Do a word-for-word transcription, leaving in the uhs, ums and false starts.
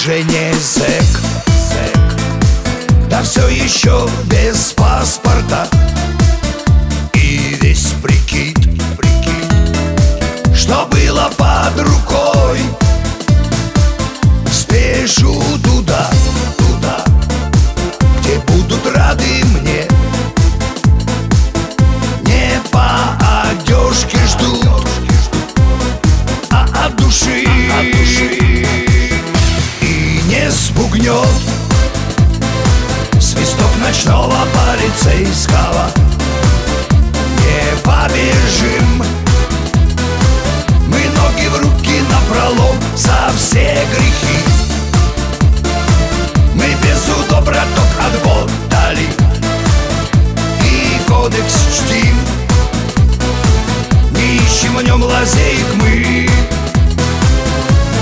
уже не зэк, да все еще без паспорта. И весь прикид, прикид, что было под рукой, спешу туда, туда, где будут рады мне. Не по одежке ждут, а от души, от души. И не спугнет свисток ночного полицейского. Не побежим